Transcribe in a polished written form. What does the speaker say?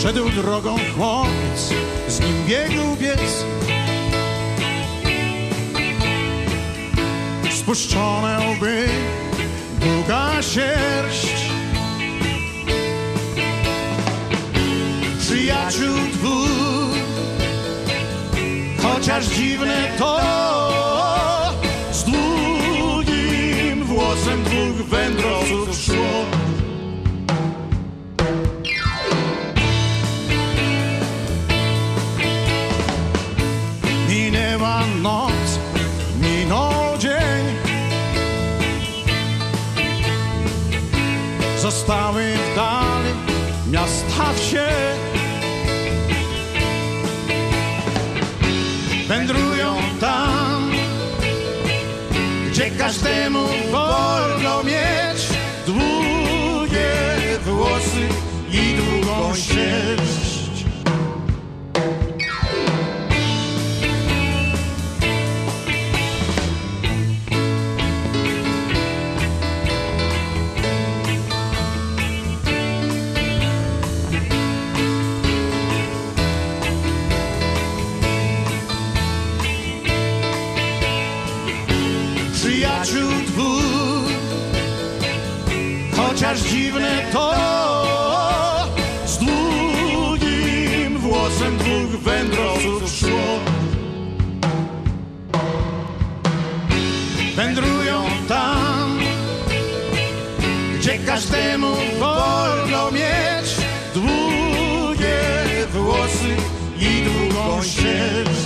Szedł drogą chłopiec, z nim biegł biec. Spuszczone łby, długa sierść. Przyjaciół dwóch, chociaż dziwne to, z długim włosem dwóch wędrowców szło. Minęła noc, minął dzień. Zostały w dali miasta wsie. Wędrują tam, gdzie każdemu wolno mieć długie włosy i długą sierść. Przyjaciół dwóch, chociaż dziwne to, z długim włosem dwóch wędrowców szło. Wędrują tam, gdzie każdemu wolno mieć długie włosy i długą sierść.